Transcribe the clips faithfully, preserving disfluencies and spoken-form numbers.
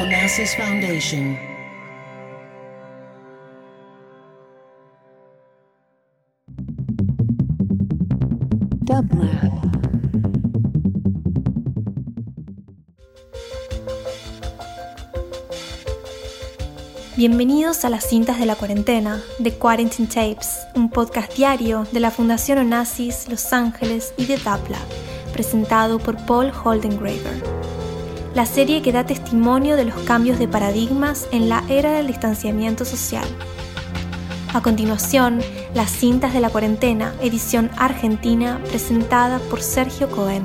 Onassis Foundation. Dublab. Bienvenidos a las cintas de la cuarentena, The Quarantine Tapes, un podcast diario de la Fundación Onassis, Los Ángeles y de Dublab, presentado por Paul Holdengraver. La serie que da testimonio de los cambios de paradigmas en la era del distanciamiento social. A continuación, las cintas de la cuarentena, edición argentina, presentada por Sergio Cohen.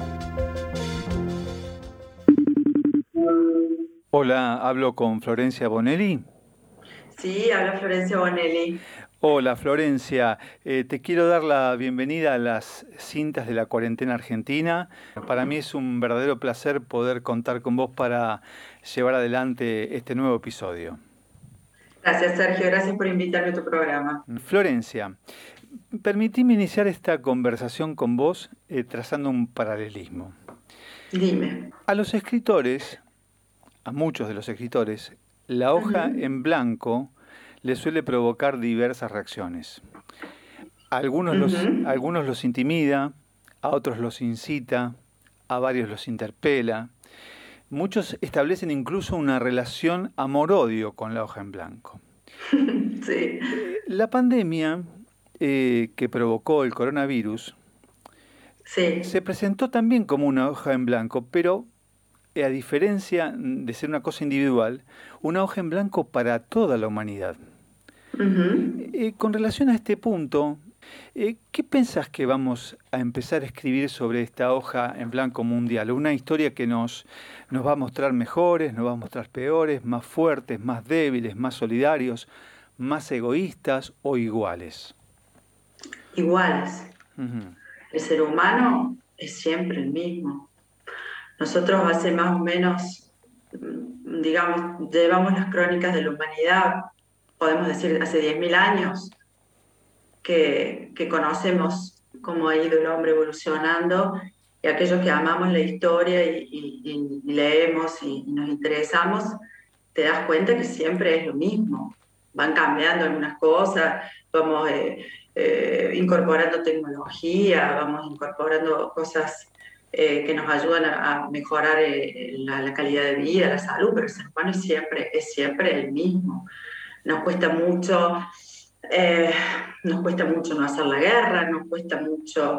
Hola, ¿hablo con Florencia Bonelli? Sí, habla Florencia Bonelli. Hola Florencia, eh, te quiero dar la bienvenida a las cintas de la cuarentena argentina. Para mí es un verdadero placer poder contar con vos para llevar adelante este nuevo episodio. Gracias Sergio, gracias por invitarme a tu programa. Florencia, permitime iniciar esta conversación con vos eh, trazando un paralelismo. Dime. A los escritores, a muchos de los escritores, la hoja uh-huh. en blanco les suele provocar diversas reacciones. A algunos, uh-huh. los, a algunos los intimida, a otros los incita, a varios los interpela. Muchos establecen incluso una relación amor-odio con la hoja en blanco. Sí. La pandemia eh, que provocó el coronavirus sí. se presentó también como una hoja en blanco, pero a diferencia de ser una cosa individual, una hoja en blanco para toda la humanidad. Uh-huh. Eh, con relación a este punto, eh, ¿qué pensás que vamos a empezar a escribir sobre esta hoja en blanco mundial? Una historia que nos, nos va a mostrar mejores, nos va a mostrar peores, más fuertes, más débiles, más solidarios, más egoístas o iguales. Iguales. Uh-huh. El ser humano es siempre el mismo. Nosotros hace más o menos, digamos, llevamos las crónicas de la humanidad, podemos decir, hace diez mil años, que, que conocemos cómo ha ido el hombre evolucionando, y aquellos que amamos la historia y, y, y leemos y, y nos interesamos, te das cuenta que siempre es lo mismo. Van cambiando algunas cosas, vamos eh, eh, incorporando tecnología, vamos incorporando cosas Eh, que nos ayudan a, a mejorar eh, la, la calidad de vida, la salud, pero el ser humano es siempre, es siempre el mismo. Nos cuesta mucho, eh, nos cuesta mucho no hacer la guerra, nos cuesta mucho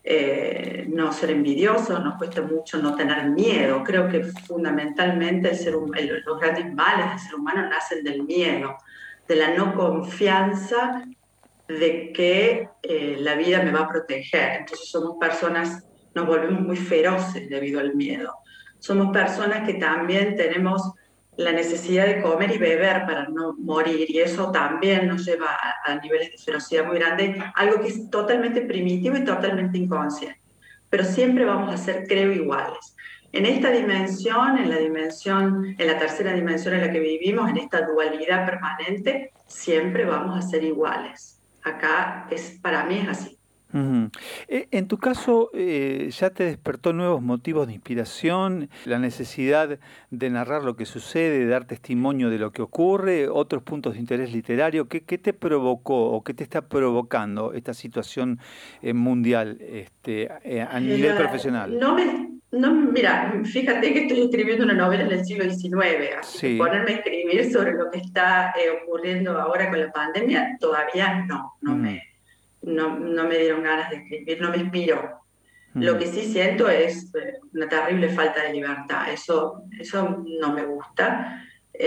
eh, no ser envidiosos, nos cuesta mucho no tener miedo. Creo que fundamentalmente el ser, el, los grandes males del ser humano nacen del miedo, de la no confianza de que eh, la vida me va a proteger. Entonces somos personas, nos volvemos muy feroces debido al miedo. Somos personas que también tenemos la necesidad de comer y beber para no morir, y eso también nos lleva a, a niveles de ferocidad muy grandes, algo que es totalmente primitivo y totalmente inconsciente. Pero siempre vamos a ser, creo, iguales. En esta dimensión, en la dimensión, en la tercera dimensión en la que vivimos, en esta dualidad permanente, siempre vamos a ser iguales. Acá, es, para mí es así. Uh-huh. En tu caso, eh, ¿ya te despertó nuevos motivos de inspiración? ¿La necesidad de narrar lo que sucede, de dar testimonio de lo que ocurre? ¿Otros puntos de interés literario? ¿Qué, qué te provocó o qué te está provocando esta situación eh, mundial este, eh, a nivel eh, profesional? No me, no, mira, fíjate que estoy escribiendo una novela en el siglo diecinueve, así sí. que ponerme a escribir sobre lo que está eh, ocurriendo ahora con la pandemia, todavía no, no uh-huh. me... No, no me dieron ganas de escribir, no me inspiró. Mm. Lo que sí siento es una terrible falta de libertad, eso, eso no me gusta,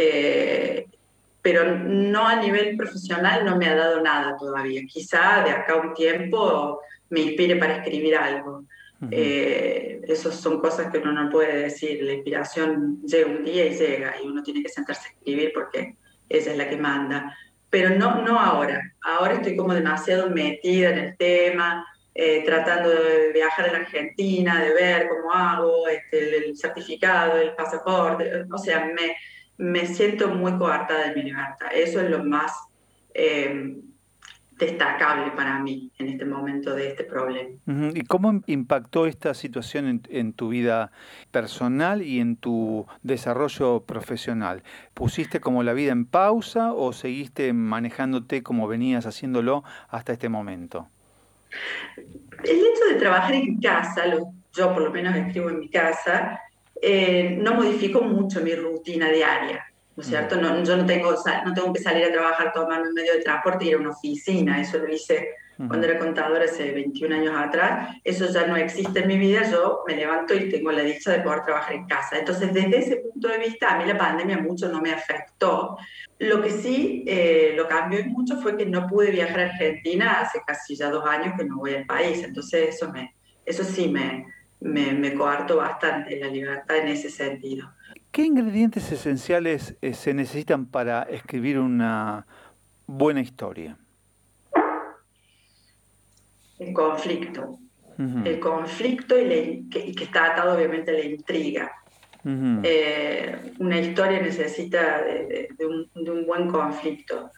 eh, pero no a nivel profesional no me ha dado nada todavía. Quizá de acá a un tiempo me inspire para escribir algo. Uh-huh. Eh, esas son cosas que uno no puede decir, la inspiración llega un día y llega, y uno tiene que sentarse a escribir porque ella es la que manda. Pero no, no ahora. Ahora estoy como demasiado metida en el tema, eh, tratando de viajar a la Argentina, de ver cómo hago, este, el, el certificado, el pasaporte. O sea, me, me siento muy coartada de mi libertad. Eso es lo más, eh, destacable para mí en este momento de este problema. Uh-huh. ¿Y cómo impactó esta situación en, en tu vida personal y en tu desarrollo profesional? ¿Pusiste como la vida en pausa o seguiste manejándote como venías haciéndolo hasta este momento? El hecho de trabajar en casa, lo, yo por lo menos escribo en mi casa, eh, no modificó mucho mi rutina diaria, ¿no es cierto? No, yo no tengo, no tengo que salir a trabajar, tomarme un medio de transporte y ir a una oficina. Eso lo hice uh-huh. cuando era contadora hace veintiún años atrás. Eso ya no existe en mi vida. Yo me levanto y tengo la dicha de poder trabajar en casa. Entonces, desde ese punto de vista, a mí la pandemia mucho no me afectó. Lo que sí eh, lo cambió mucho fue que no pude viajar a Argentina. Hace casi ya dos años que no voy al país. Entonces, eso, me, eso sí me, me, me coartó bastante la libertad en ese sentido. ¿Qué ingredientes esenciales eh, se necesitan para escribir una buena historia? El conflicto. Uh-huh. El conflicto y, la, que, y que está atado obviamente a la intriga. Uh-huh. Eh, una historia necesita de, de, de, un, de un buen conflicto.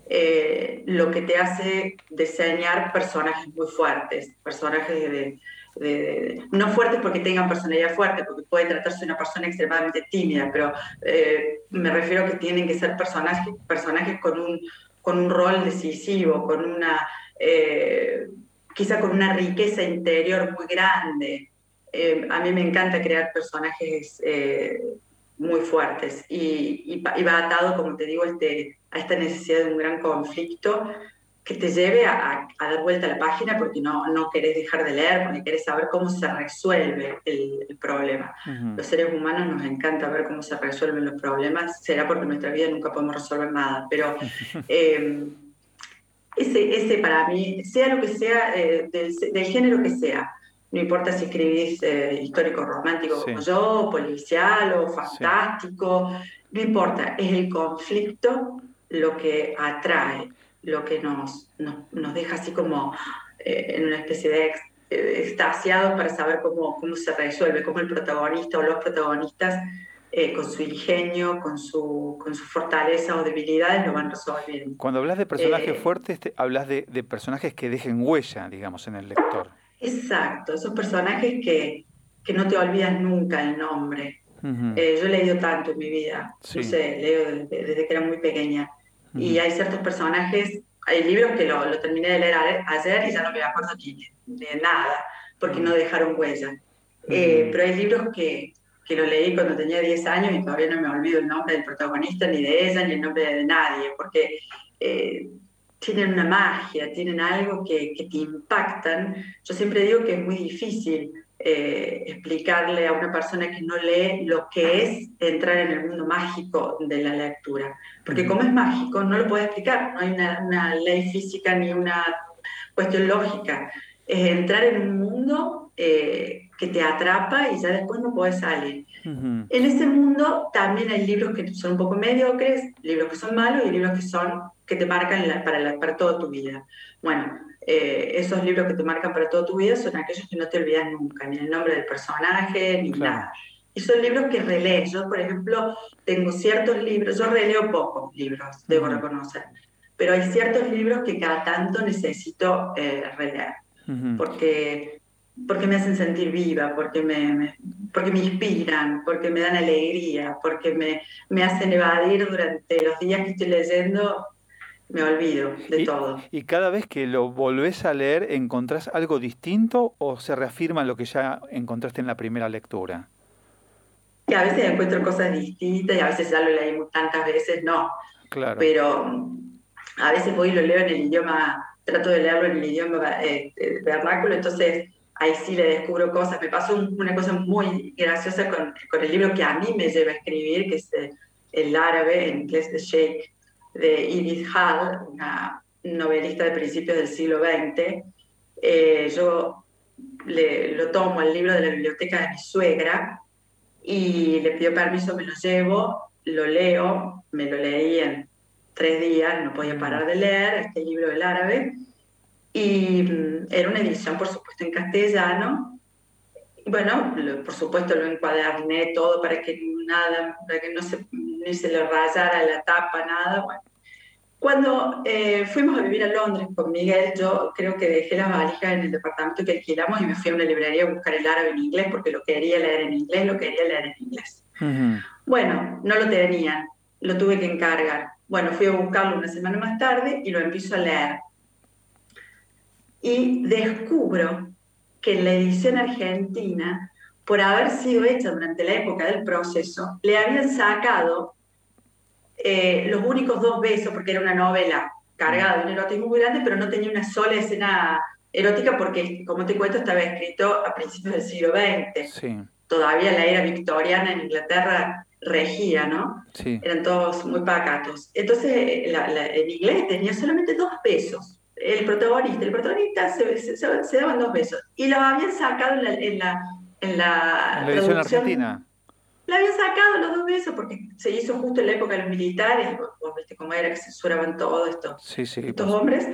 Eh, lo que te hace diseñar personajes muy fuertes, personajes de... de De, de, no fuertes porque tengan personalidad fuerte, porque puede tratarse de una persona extremadamente tímida, pero eh, me refiero a que tienen que ser personajes, personajes con, un, con un rol decisivo, con una, eh, quizá con una riqueza interior muy grande. Eh, a mí me encanta crear personajes eh, muy fuertes y, y, y va atado, como te digo, este, a esta necesidad de un gran conflicto que te lleve a, a dar vuelta a la página porque no, no querés dejar de leer, porque querés saber cómo se resuelve el, el problema. Uh-huh. Los seres humanos nos encanta ver cómo se resuelven los problemas, será porque en nuestra vida nunca podemos resolver nada, pero eh, ese, ese para mí, sea lo que sea, eh, del, del género que sea, no importa si escribís eh, histórico romántico sí. como yo, policial o fantástico, sí. no importa, es el conflicto lo que atrae, lo que nos, nos, nos deja así como eh, en una especie de ex, eh, extasiados para saber cómo, cómo se resuelve, cómo el protagonista o los protagonistas eh, con su ingenio, con su, con su fortaleza o debilidades lo van resolviendo. Cuando hablas de personajes eh, fuertes, te, hablas de, de personajes que dejen huella, digamos, en el lector. Exacto, esos personajes que, que no te olvidas nunca el nombre. Uh-huh. Eh, yo he leído tanto en mi vida, sí. no sé, leo desde, desde que era muy pequeña. Uh-huh. Y hay ciertos personajes, hay libros que lo, lo terminé de leer ayer y ya no me acuerdo ni de nada, porque uh-huh. no dejaron huella. Uh-huh. Eh, pero hay libros que, que lo leí cuando tenía diez años y todavía no me olvido el nombre del protagonista, ni de ella, ni el nombre de nadie, porque eh, tienen una magia, tienen algo que, que te impactan. Yo siempre digo que es muy difícil eh, explicarle a una persona que no lee lo que es entrar en el mundo mágico de la lectura. Porque como es mágico, no lo puedes explicar, no hay una, una ley física ni una cuestión lógica. Es entrar en un mundo eh, que te atrapa y ya después no puedes salir. Uh-huh. En ese mundo también hay libros que son un poco mediocres, libros que son malos y libros que son que te marcan la, para, la, para toda tu vida. Bueno, eh, esos libros que te marcan para toda tu vida son aquellos que no te olvidas nunca, ni el nombre del personaje, ni claro. nada. Y son libros que relees. Yo, por ejemplo, tengo ciertos libros, yo releo pocos libros, debo uh-huh. reconocer, pero hay ciertos libros que cada tanto necesito eh, releer, uh-huh. porque, porque me hacen sentir viva, porque me, me, porque me inspiran, porque me dan alegría, porque me, me hacen evadir durante los días que estoy leyendo. Me olvido de y, todo. ¿Y cada vez que lo volvés a leer, encontrás algo distinto o se reafirma lo que ya encontraste en la primera lectura? Y a veces encuentro cosas distintas y a veces ya lo leí tantas veces, no. Claro. Pero a veces voy y lo leo en el idioma, trato de leerlo en el idioma eh, vernáculo, entonces ahí sí le descubro cosas. Me pasó un, una cosa muy graciosa con, con el libro que a mí me lleva a escribir, que es el, el árabe, en inglés The Sheikh, de Edith Hall, una novelista de principios del siglo veinte. Eh, yo le, lo tomo el libro de la biblioteca de mi suegra y le pido permiso, me lo llevo, lo leo, me lo leí en tres días, no podía parar de leer este libro del árabe, y mm, era una edición, por supuesto, en castellano. Y bueno, lo, por supuesto lo encuaderné todo para que nada, para que no se, ni se le rayara la tapa, nada, bueno. Cuando eh, fuimos a vivir a Londres con Miguel, yo creo que dejé las valijas en el departamento que alquilamos y me fui a una librería a buscar el árabe en inglés porque lo quería leer en inglés, lo quería leer en inglés. Uh-huh. Bueno, no lo tenían, lo tuve que encargar. Bueno, fui a buscarlo una semana más tarde y lo empiezo a leer. Y descubro que en la edición argentina, por haber sido hecha durante la época del proceso, le habían sacado eh, los únicos dos besos, porque era una novela cargada de un erotismo muy grande, pero no tenía una sola escena erótica porque, como te cuento, estaba escrito a principios del siglo veinte. Sí. Todavía la era victoriana en Inglaterra regía, ¿no? Sí. Eran todos muy pacatos. Entonces, la, la, en inglés tenía solamente dos besos. El protagonista, el protagonista se, se, se, se daban dos besos. Y los habían sacado en la, en la, en la, ¿En la edición argentina? La habían sacado los dos besos porque se hizo justo en la época de los militares. Vos, vos viste cómo era que censuraban todos estos, sí, sí, estos pues. hombres.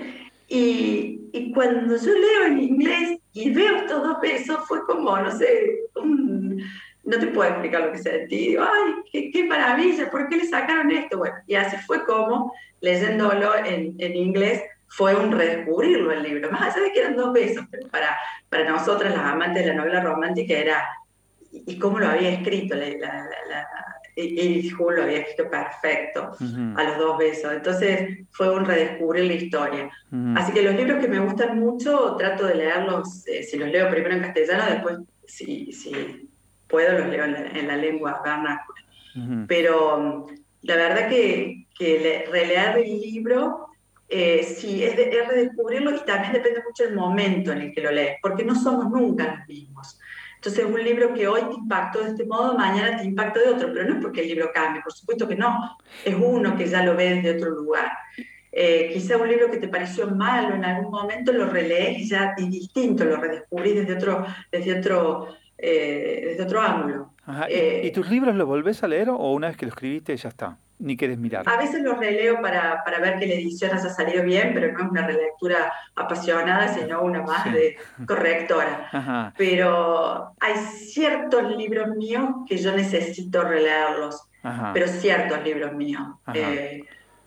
Y, y cuando yo leo en inglés y veo estos dos besos, fue como, no sé, un, no te puedo explicar lo que sentí. Digo, ay, qué, qué maravilla, ¿por qué le sacaron esto? Bueno, y así fue como, leyéndolo en, en inglés, fue un redescubrirlo el libro. Más allá de que eran dos besos, pero para, para nosotras, las amantes de la novela romántica, era, y, y cómo lo había escrito, la, la, la, Iris Hull lo había escrito perfecto, uh-huh. a los dos besos. Entonces fue un redescubrir la historia. Uh-huh. Así que los libros que me gustan mucho, trato de leerlos, eh, si los leo primero en castellano, después, si, si puedo, los leo en la, en la lengua vernácula. Uh-huh. Pero la verdad que, que le, releer el libro, eh, sí, es, de, es redescubrirlo, y también depende mucho del momento en el que lo lees, porque no somos nunca los mismos. Entonces, un libro que hoy te impactó de este modo, mañana te impacta de otro, pero no es porque el libro cambie, por supuesto que no, es uno que ya lo ve desde otro lugar. Eh, quizá un libro que te pareció malo en algún momento lo relees y ya es distinto, lo redescubrís desde otro, desde otro, eh, desde otro ángulo. Ajá. Eh, ¿Y, ¿Y tus libros los volvés a leer o una vez que lo escribiste ya está? Ni querés mirar. A veces los releo para, para ver que la edición haya salido bien, pero no es una relectura apasionada, sino una más sí. de correctora. Ajá. Pero hay ciertos libros míos que yo necesito releerlos, Ajá. pero ciertos libros míos. Eh,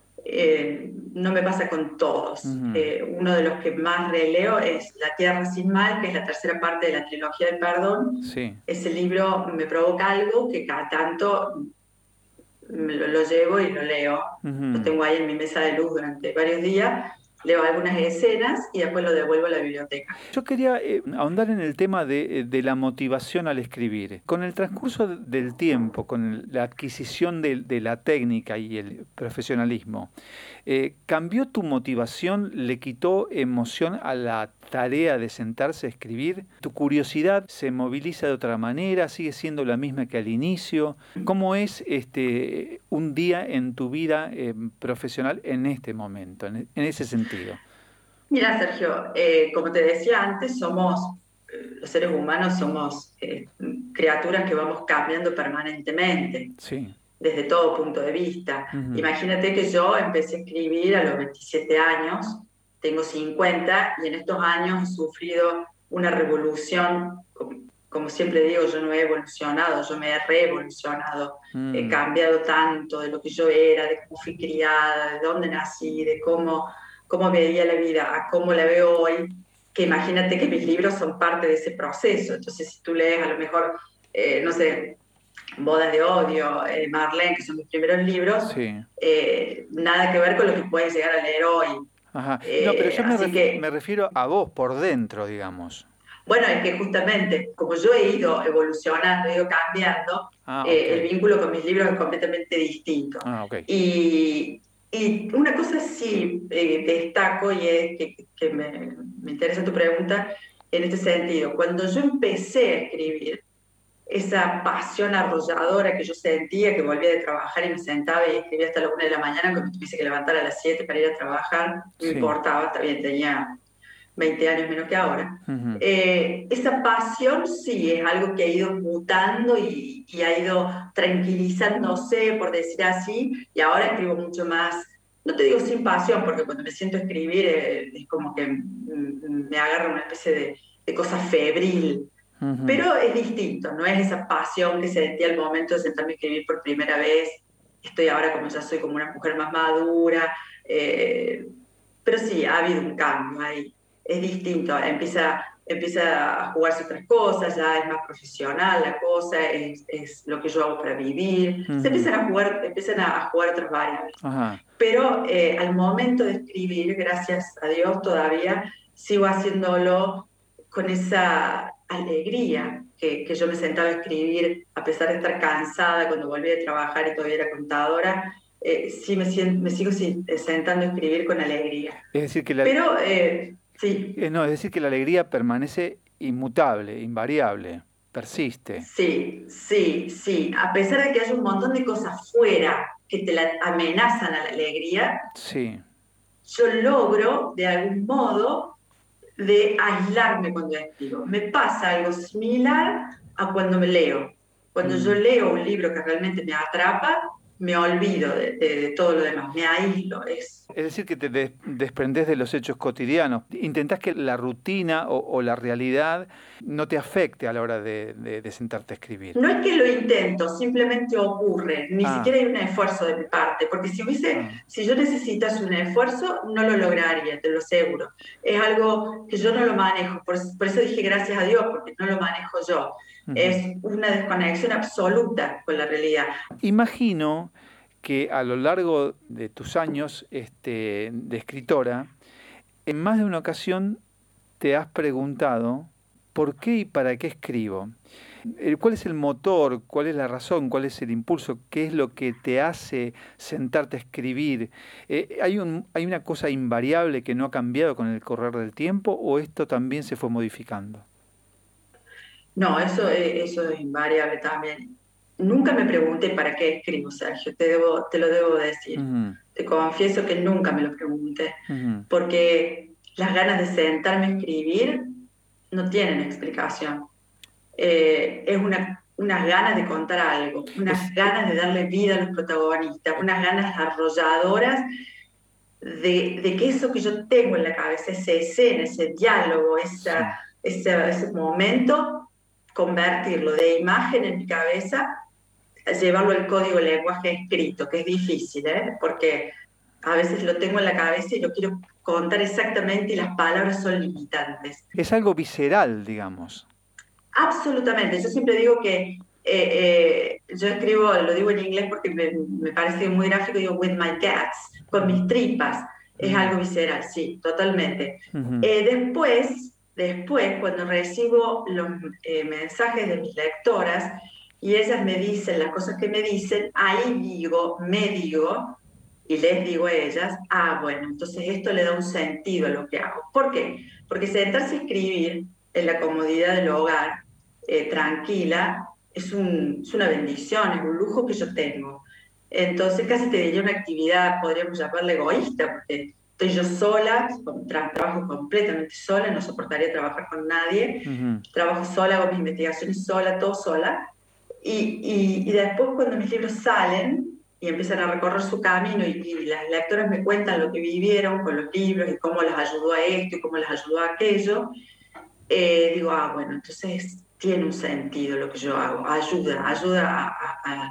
eh, no me pasa con todos. Uh-huh. Eh, uno de los que más releo es La Tierra sin Mal, que es la tercera parte de la trilogía del perdón. Sí. Ese libro me provoca algo que cada tanto Lo, lo llevo y lo leo. Uh-huh. Lo tengo ahí en mi mesa de luz durante varios días, leo algunas escenas y después lo devuelvo a la biblioteca. Yo quería eh, ahondar en el tema de, de la motivación al escribir. Con el transcurso del tiempo, con el, la adquisición de, de la técnica y el profesionalismo, eh, ¿cambió tu motivación? ¿Le quitó emoción a la tarea de sentarse a escribir? ¿Tu curiosidad se moviliza de otra manera? ¿Sigue siendo la misma que al inicio? ¿Cómo es este un día en tu vida eh, profesional en este momento, en, en ese sentido? Mira, Sergio, eh, como te decía antes, somos, eh, los seres humanos somos eh, criaturas que vamos cambiando permanentemente. Sí. Desde todo punto de vista. Uh-huh. Imagínate que yo empecé a escribir a los veintisiete años, tengo cincuenta, y en estos años he sufrido una revolución. Como siempre digo, yo no he evolucionado, yo me he reevolucionado. Mm. He cambiado tanto de lo que yo era, de cómo fui criada, de dónde nací, de cómo, cómo veía la vida, a cómo la veo hoy, que imagínate que mis libros son parte de ese proceso. Entonces, si tú lees a lo mejor, eh, no sé, Bodas de Odio, eh, Marlene, que son mis primeros libros, sí. eh, nada que ver con lo que puedes llegar a leer hoy. Ajá. No, pero yo eh, me, ref- que, me refiero a vos por dentro, digamos. Bueno, es que justamente, como yo he ido evolucionando, he ido cambiando, ah, okay. eh, el vínculo con mis libros es completamente distinto. Ah, okay. y, y una cosa sí eh, destaco, y es que, que me, me interesa tu pregunta en este sentido. Cuando yo empecé a escribir, esa pasión arrolladora que yo sentía, que volvía de trabajar y me sentaba y escribía hasta la una de la mañana, cuando me tuviese que levantar a las siete para ir a trabajar, no sí. me importaba, también tenía veinte años menos que ahora. Uh-huh. Eh, esa pasión sí es algo que ha ido mutando y, y ha ido tranquilizándose, por decir así, y ahora escribo mucho más, no te digo sin pasión, porque cuando me siento a escribir eh, es como que me agarra una especie de, de cosa febril. Uh-huh. Pero es distinto, no es esa pasión que sentía al momento de sentarme a escribir por primera vez. Estoy ahora, como ya soy como una mujer más madura, Eh, pero sí, ha habido un cambio ahí. Es distinto, empieza, empieza a jugarse otras cosas, ya es más profesional la cosa, es, es lo que yo hago para vivir. Uh-huh. Se empiezan a jugar, empiezan a jugar otras variables. Ajá. Pero eh, al momento de escribir, gracias a Dios, todavía sigo haciéndolo con esa alegría que, que yo me sentaba a escribir, a pesar de estar cansada cuando volví a trabajar y todavía era contadora. Eh, sí me, siento, me sigo sentando a escribir con alegría. Es decir que la, Pero, eh, sí. Eh, no, es decir que la alegría permanece inmutable, invariable, persiste. Sí, sí, sí. A pesar de que hay un montón de cosas fuera que te la amenazan a la alegría, sí. yo logro, de algún modo, de aislarme cuando escribo. Me pasa algo similar a cuando me leo. Cuando mm. yo leo un libro que realmente me atrapa, me olvido de, de, de todo lo demás, me aíslo. Es, es decir, que te des, desprendés de los hechos cotidianos. Intentás que la rutina o, o la realidad no te afecte a la hora de, de, de sentarte a escribir. No es que lo intento, simplemente ocurre. Ni ah. siquiera hay un esfuerzo de mi parte, porque si hubiese, ah. si yo necesitase un esfuerzo, no lo lograría, te lo aseguro. Es algo que yo no lo manejo, por, por eso dije gracias a Dios, porque no lo manejo yo. Uh-huh. Es una desconexión absoluta con la realidad. Imagino que a lo largo de tus años este, de escritora, en más de una ocasión te has preguntado ¿por qué y para qué escribo? ¿Cuál es el motor? ¿Cuál es la razón? ¿Cuál es el impulso? ¿Qué es lo que te hace sentarte a escribir? Eh, ¿hay, un, ¿Hay una cosa invariable que no ha cambiado con el correr del tiempo o esto también se fue modificando? No, eso, eso es invariable también. Nunca me pregunté para qué escribo, Sergio, te, debo, te lo debo decir. Uh-huh. Te confieso que nunca me lo pregunté, uh-huh. porque las ganas de sentarme a escribir no tienen explicación. Eh, es una, unas ganas de contar algo, unas ganas de darle vida a los protagonistas, unas ganas arrolladoras de, de que eso que yo tengo en la cabeza, esa escena, ese diálogo, esa, sí. ese, ese momento, convertirlo de imagen en mi cabeza, llevarlo al código lenguaje escrito, que es difícil, ¿eh? Porque a veces lo tengo en la cabeza y lo quiero contar exactamente y las palabras son limitantes. Es algo visceral, digamos. Absolutamente. Yo siempre digo que eh, eh, yo escribo, lo digo en inglés porque me, me parece muy gráfico, digo with my guts, con mis tripas. Es uh-huh. algo visceral, sí, totalmente. Uh-huh. Eh, después, después, cuando recibo los eh, mensajes de mis lectoras y ellas me dicen las cosas que me dicen, ahí digo, me digo, y les digo a ellas, ah, bueno, entonces esto le da un sentido a lo que hago. ¿Por qué? Porque sentarse a escribir en la comodidad del hogar, eh, tranquila, es, un, es una bendición, es un lujo que yo tengo. Entonces casi te diría una actividad, podríamos llamarla egoísta, porque estoy yo sola, trabajo completamente sola, no soportaría trabajar con nadie, uh-huh. trabajo sola, hago mis investigaciones sola, todo sola, y, y, y después cuando mis libros salen y empiezan a recorrer su camino y, y las lectoras me cuentan lo que vivieron con los libros y cómo las ayudó a esto y cómo las ayudó a aquello, eh, digo, ah, bueno, entonces tiene un sentido lo que yo hago, ayuda, ayuda a, a,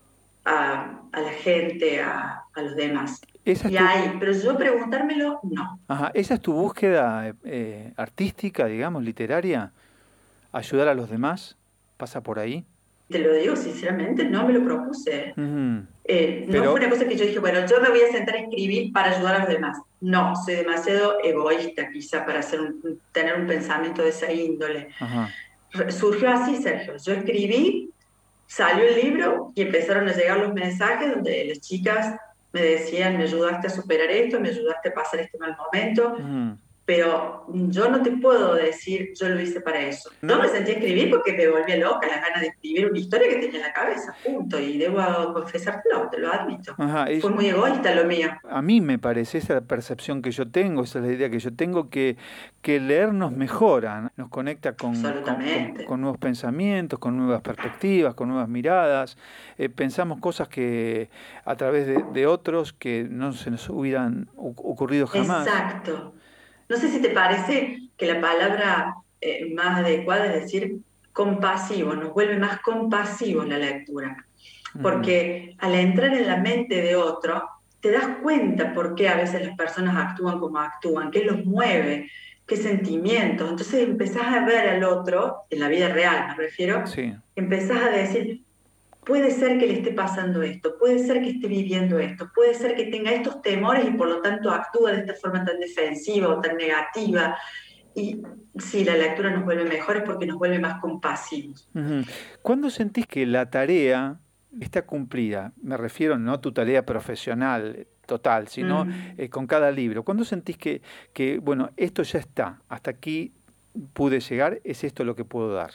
a, a la gente, a, a los demás. Esa y es tu... ahí, pero yo preguntármelo, no. Ajá. ¿Esa es tu búsqueda eh, artística, digamos, literaria? ¿Ayudar a los demás? ¿Pasa por ahí? Te lo digo sinceramente, no me lo propuse. Uh-huh. eh, pero... No fue una cosa que yo dije, bueno, yo me voy a sentar a escribir para ayudar a los demás. No, soy demasiado egoísta quizá para hacer un, tener un pensamiento de esa índole. Uh-huh. Surgió así, Sergio. Yo escribí, salió el libro y empezaron a llegar los mensajes donde las chicas me decían, me ayudaste a superar esto, me ayudaste a pasar este mal momento, uh-huh. pero yo no te puedo decir, yo lo hice para eso. No, no me sentí a escribir porque me volvía loca, las ganas de escribir una historia que tenía en la cabeza, punto, y debo confesártelo, te lo admito. Ajá, Fue muy egoísta lo mío. A mí me parece, esa es la percepción que yo tengo, esa es la idea que yo tengo, que, que leer nos mejora, ¿no? Nos conecta con, con, con, con nuevos pensamientos, con nuevas perspectivas, con nuevas miradas, eh, pensamos cosas que a través de, de otros que no se nos hubieran ocurrido jamás. Exacto. No sé si te parece que la palabra eh, más adecuada es decir compasivo, nos vuelve más compasivos la lectura. Porque uh-huh. al entrar en la mente de otro, te das cuenta por qué a veces las personas actúan como actúan, qué los mueve, qué sentimientos. Entonces empezás a ver al otro, en la vida real me refiero, Sí. empezás a decir, puede ser que le esté pasando esto, puede ser que esté viviendo esto, puede ser que tenga estos temores y por lo tanto actúa de esta forma tan defensiva o tan negativa. Y sí, la lectura nos vuelve mejores porque nos vuelve más compasivos. Uh-huh. ¿Cuándo sentís que la tarea está cumplida? Me refiero no a tu tarea profesional total, sino mm. eh, con cada libro. ¿Cuándo sentís que, que, bueno, esto ya está, hasta aquí pude llegar, es esto lo que puedo dar?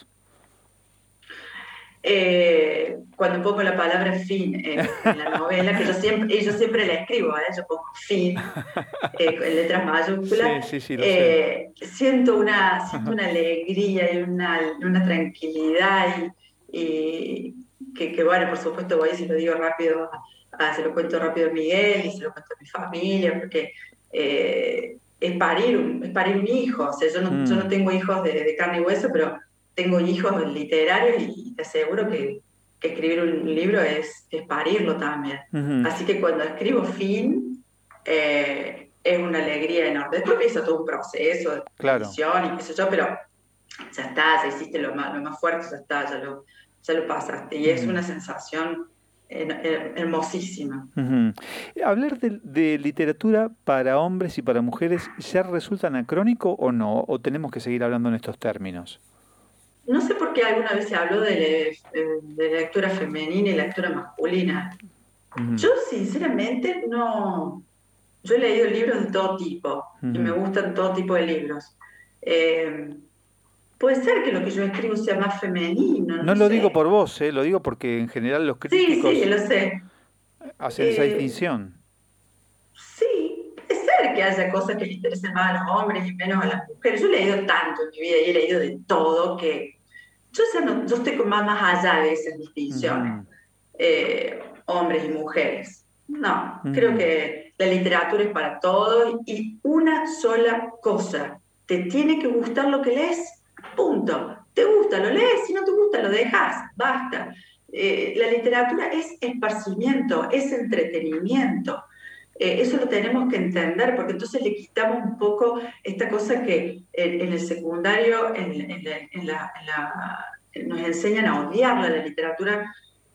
Eh, cuando pongo la palabra fin en, en la novela, que yo siempre, y yo siempre la escribo, ¿eh? Yo pongo fin eh, en letras mayúsculas, sí, sí, sí, lo eh, sé. siento, una, siento una alegría y una, una tranquilidad y, y que, que, bueno, por supuesto voy y se lo digo rápido, a, se lo cuento rápido a Miguel y se lo cuento a mi familia, porque eh, es, parir un, es parir un hijo, o sea, yo no, mm. yo no tengo hijos de, de carne y hueso, pero tengo hijos literarios y te aseguro que, que escribir un libro es, es parirlo también. Uh-huh. Así que cuando escribo fin, eh, es una alegría enorme. Después empieza todo un proceso de claro. edición y qué sé yo, pero ya está, ya hiciste lo más, lo más fuerte, ya está, ya lo, ya lo pasaste. Y uh-huh. es una sensación hermosísima. Uh-huh. ¿Hablar de, de literatura para hombres y para mujeres ya resulta anacrónico o no? ¿O tenemos que seguir hablando en estos términos? No sé por qué alguna vez se habló de, de, de lectura femenina y lectura masculina. Uh-huh. Yo, sinceramente, no... Yo he leído libros de todo tipo uh-huh. y me gustan todo tipo de libros. Eh, puede ser que lo que yo escribo sea más femenino. No, no lo sé. digo por vos, eh, lo digo porque en general los críticos sí, sí, lo sé. hacen eh, esa distinción. Sí, puede ser que haya cosas que le interesen más a los hombres y menos a las mujeres. Yo he leído tanto en mi vida y he leído de todo que yo, o sea, no, yo estoy más, más allá de esas distinciones, uh-huh. eh, hombres y mujeres. No, uh-huh. creo que la literatura es para todos y una sola cosa, te tiene que gustar lo que lees, punto. Te gusta, lo lees, si no te gusta, lo dejas, basta. Eh, la literatura es esparcimiento, es entretenimiento. Eh, eso lo tenemos que entender, porque entonces le quitamos un poco esta cosa que en, en el secundario en, en la, en la, en la, nos enseñan a odiarla, la literatura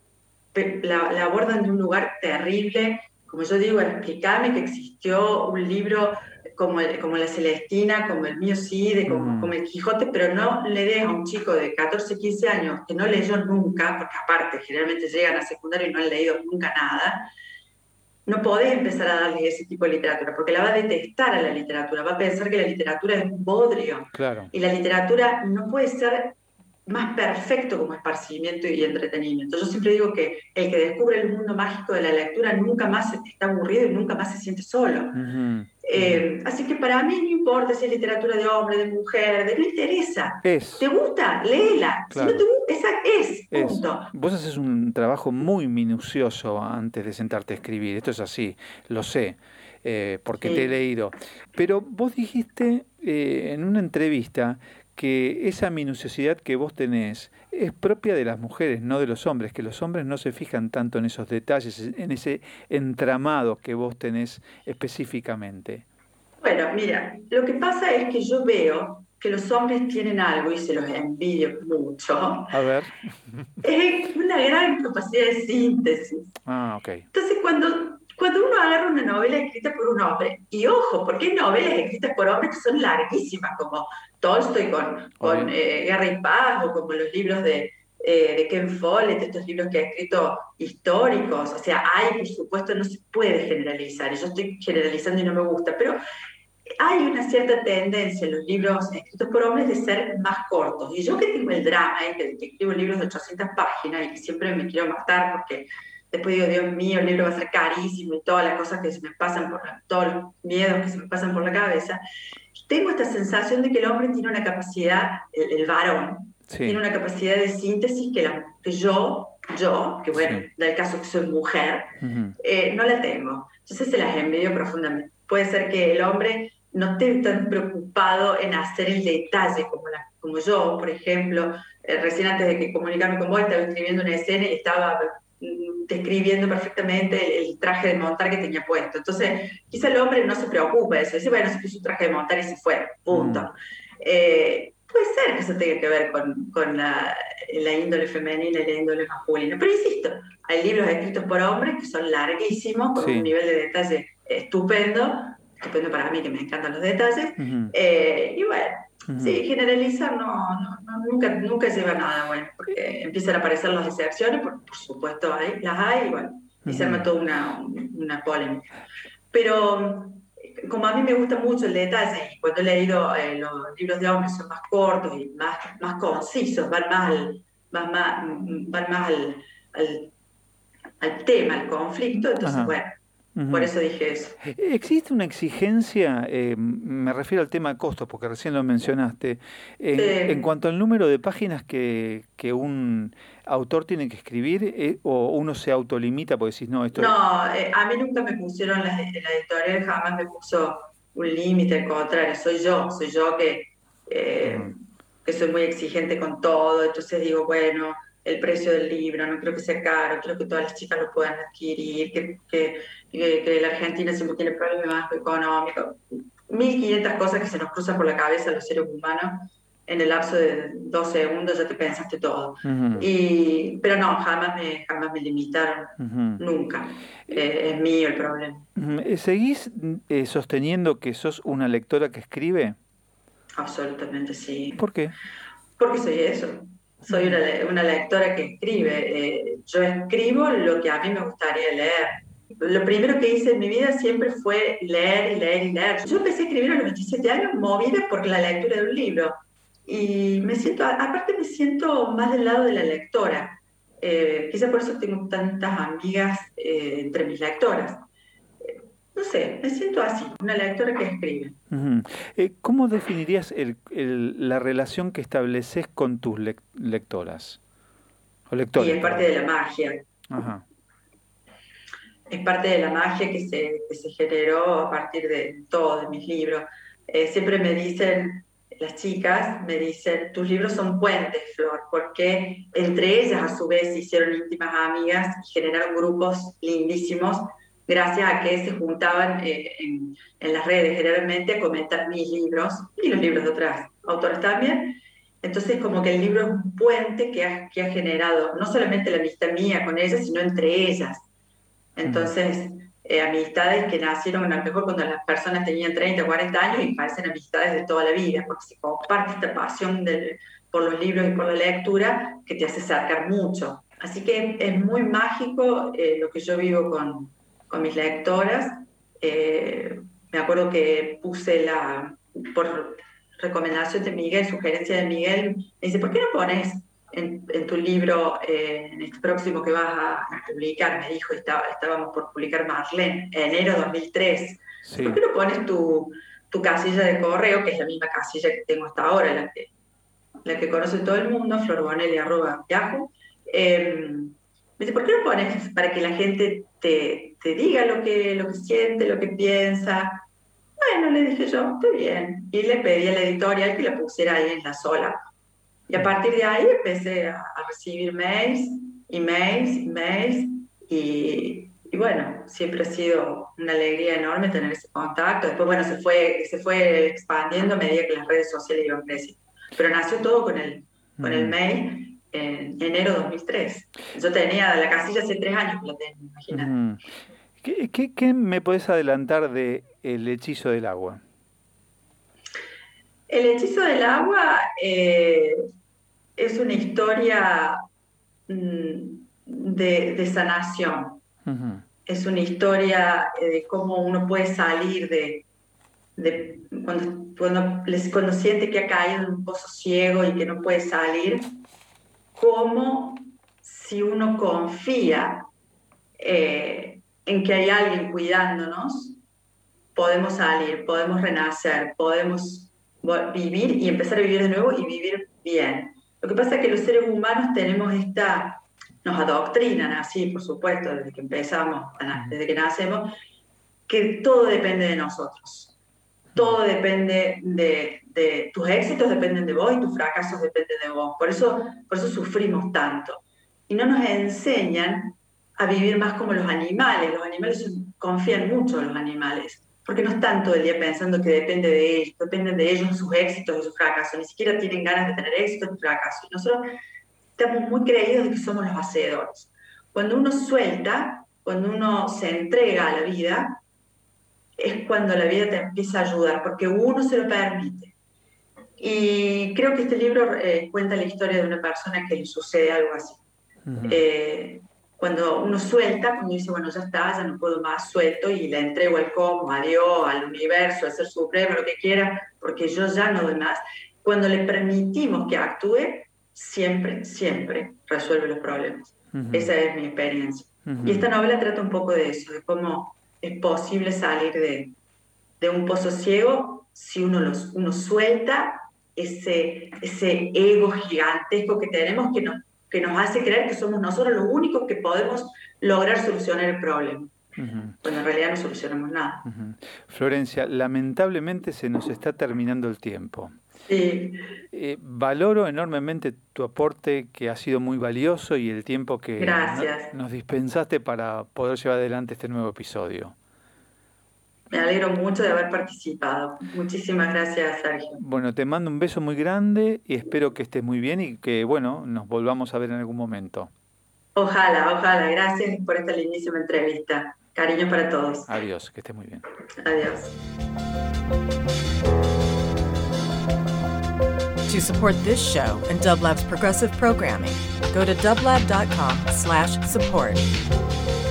la, la abordan de un lugar terrible. Como yo digo, explícame que existió un libro como, el, como La Celestina, como el mío Cide, como, mm. como el Quijote, pero no le des a un chico de catorce, quince años que no leyó nunca, porque aparte generalmente llegan a secundario y no han leído nunca nada. No podés empezar a darle ese tipo de literatura, porque la va a detestar a la literatura, va a pensar que la literatura es un bodrio. Claro. Y la literatura no puede ser más perfecto como esparcimiento y entretenimiento. Yo siempre digo que el que descubre el mundo mágico de la lectura nunca más está aburrido y nunca más se siente solo. Uh-huh. Eh, uh-huh. Así que para mí no importa si es literatura de hombre, de mujer, de no interesa. Es. ¿Te gusta? Léela. Claro. Si no te gusta, esa es, punto. Es. Vos haces un trabajo muy minucioso antes de sentarte a escribir. Esto es así, lo sé, eh, porque sí. te he leído. Pero vos dijiste eh, en una entrevista que esa minuciosidad que vos tenés es propia de las mujeres, no de los hombres, que los hombres no se fijan tanto en esos detalles, en ese entramado que vos tenés específicamente. Bueno, mira, lo que pasa es que yo veo que los hombres tienen algo, y se los envidio mucho. A ver. Es una gran capacidad de síntesis. Ah, ok. Entonces, cuando... Cuando uno agarra una novela escrita por un hombre, y ojo, porque hay novelas escritas por hombres que son larguísimas, como Tolstoy con, con eh, Guerra y Paz, o como los libros de, eh, de Ken Follett, estos libros que ha escrito históricos. O sea, hay, por supuesto, no se puede generalizar, y yo estoy generalizando y no me gusta, pero hay una cierta tendencia en los libros escritos por hombres de ser más cortos. Y yo que tengo el drama, eh, que, que escribo libros de ochocientas páginas y que siempre me quiero matar porque... Después digo, Dios mío, el libro va a ser carísimo y todas las cosas que se me pasan por la, todos los miedos que se me pasan por la cabeza. Tengo esta sensación de que el hombre tiene una capacidad, el, el varón, sí. tiene una capacidad de síntesis que, la, que yo, yo, que bueno, sí. da el caso que soy mujer, uh-huh. eh, no la tengo. Entonces se las envidio profundamente. Puede ser que el hombre no esté tan preocupado en hacer el detalle como, la, como yo, por ejemplo, eh, recién antes de que comunicarme con vos, estaba escribiendo una escena y estaba describiendo perfectamente el, el traje de montar que tenía puesto. Entonces, quizá el hombre no se preocupa de eso, dice, bueno, se puso un traje de montar y se fue, punto. Mm. Eh, puede ser que eso tenga que ver con, con la, la índole femenina y la índole masculina, pero insisto, hay libros escritos por hombres que son larguísimos, con sí. un nivel de detalle estupendo, estupendo para mí, que me encantan los detalles, uh-huh. eh, y bueno, uh-huh. sí, generalizar no, no, no, nunca, nunca lleva a nada bueno, porque empiezan a aparecer las excepciones, por, por supuesto hay, las hay, y bueno, uh-huh. y se arma toda una, una polémica. Pero como a mí me gusta mucho el detalle, y cuando he leído eh, los libros de hombres son más cortos y más, más concisos, van más al, más, más, van más al, al, al tema, al conflicto, entonces uh-huh. bueno, Uh-huh. por eso dije eso. ¿Existe una exigencia, eh, me refiero al tema costos, porque recién lo mencionaste, eh, sí. en cuanto al número de páginas que, que un autor tiene que escribir, eh, o uno se autolimita porque decís, no, esto... No, eh, a mí nunca me pusieron, la, la editorial jamás me puso un límite, al contrario, soy yo, soy yo que, eh, uh-huh. que soy muy exigente con todo, entonces digo, bueno, el precio del libro, no creo que sea caro, creo que todas las chicas lo puedan adquirir, que, que, que, que la Argentina siempre tiene problemas económicos, mil quinientas cosas que se nos cruzan por la cabeza a los seres humanos, en el lapso de dos segundos ya te pensaste todo. Uh-huh. Y, pero no, jamás me, jamás me limitaron, uh-huh. nunca. Eh, es mío el problema. Uh-huh. ¿Seguís eh, sosteniendo que sos una lectora que escribe? Absolutamente sí. ¿Por qué? Porque soy eso. Soy una, una lectora que escribe. Eh, yo escribo lo que a mí me gustaría leer. Lo primero que hice en mi vida siempre fue leer y leer y leer. Yo empecé a escribir a los veintisiete años movida por la lectura de un libro. Y me siento, aparte me siento más del lado de la lectora. Eh, quizá por eso tengo tantas amigas eh, entre mis lectoras. Eh, no sé, me siento así, una lectora que escribe. Uh-huh. Eh, ¿Cómo definirías el, el, la relación que estableces con tus le- lectoras? O lectores, y es parte de la magia. Ajá. Es parte de la magia que se, que se generó a partir de todos mis libros. Eh, siempre me dicen, las chicas me dicen, tus libros son puentes, Flor, porque entre ellas a su vez se hicieron íntimas amigas y generaron grupos lindísimos gracias a que se juntaban eh, en, en las redes generalmente a comentar mis libros y los libros de otras autoras también. Entonces como que el libro es un puente que ha, que ha generado no solamente la amistad mía con ellas, sino entre ellas. Entonces, eh, amistades que nacieron a lo mejor cuando las personas tenían treinta, cuarenta años y parecen amistades de toda la vida, porque se comparte esta pasión de, por los libros y por la lectura que te hace acercar mucho. Así que es muy mágico eh, lo que yo vivo con, con mis lectoras. Eh, me acuerdo que puse la, por recomendación de Miguel, sugerencia de Miguel, me dice, ¿por qué no pones En, en tu libro, eh, en este próximo que vas a, a publicar, me dijo, estaba, estábamos por publicar Marlene, enero de dos mil tres, sí. ¿Por qué no pones tu, tu casilla de correo, que es la misma casilla que tengo hasta ahora, la que, la que conoce todo el mundo, florbonelli arroba yahoo? Eh, me dice, ¿por qué no pones para que la gente te, te diga lo que, lo que siente, lo que piensa? Bueno, le dije yo, está bien. Y le pedí a la editorial que la pusiera ahí en la sola. Y a partir de ahí empecé a, a recibir mails, emails, mails, y, y bueno, siempre ha sido una alegría enorme tener ese contacto. Después, bueno, se fue, se fue expandiendo a medida que las redes sociales iban creciendo. Pero nació todo con el, con el mail en enero de dos mil tres. Yo tenía la casilla hace tres años que la tengo, imagínate. Uh-huh. ¿Qué, qué, ¿Qué me podés adelantar de El hechizo del agua? El hechizo del agua eh, es una historia mm, de, de sanación. Uh-huh. Es una historia de cómo uno puede salir de, de cuando, cuando, cuando siente que ha caído en un pozo ciego y que no puede salir, cómo si uno confía eh, en que hay alguien cuidándonos, podemos salir, podemos renacer, podemos vivir y empezar a vivir de nuevo y vivir bien. Lo que pasa es que los seres humanos tenemos esta, nos adoctrinan así, por supuesto, desde que empezamos, desde que nacemos, que todo depende de nosotros. Todo depende de, de tus éxitos dependen de vos y tus fracasos dependen de vos. Por eso, por eso sufrimos tanto. Y no nos enseñan a vivir más como los animales. Los animales son, confían mucho en los animales, porque no están todo el día pensando que depende de ellos, dependen de ellos sus éxitos y sus fracasos, ni siquiera tienen ganas de tener éxitos y fracasos. Y nosotros estamos muy creídos de que somos los hacedores. Cuando uno suelta, cuando uno se entrega a la vida, es cuando la vida te empieza a ayudar, porque uno se lo permite. Y creo que este libro eh, cuenta la historia de una persona que le sucede algo así. Uh-huh. Eh, cuando uno suelta, cuando dice, bueno, ya está, ya no puedo más, suelto y le entrego al cosmos, a Dios, al universo, al Ser Supremo, lo que quiera, porque yo ya no doy más. Cuando le permitimos que actúe, siempre, siempre resuelve los problemas. Uh-huh. Esa es mi experiencia. Uh-huh. Y esta novela trata un poco de eso, de cómo es posible salir de, de un pozo ciego si uno, los, uno suelta ese, ese ego gigantesco que tenemos que nos, que nos hace creer que somos nosotros los únicos que podemos lograr solucionar el problema. Uh-huh. Cuando en realidad no solucionamos nada. Uh-huh. Florencia, lamentablemente se nos está terminando el tiempo. Sí. Eh, valoro enormemente tu aporte, que ha sido muy valioso, y el tiempo que Gracias. no, nos dispensaste para poder llevar adelante este nuevo episodio. Me alegro mucho de haber participado. Muchísimas gracias, Sergio. Bueno, te mando un beso muy grande y espero que estés muy bien y que, bueno, nos volvamos a ver en algún momento. Ojalá, ojalá. Gracias por esta lindísima entrevista. Cariño para todos. Adiós, que estés muy bien. Adiós. To support this show and Dublab's progressive programming, go to dublab dot com slash support.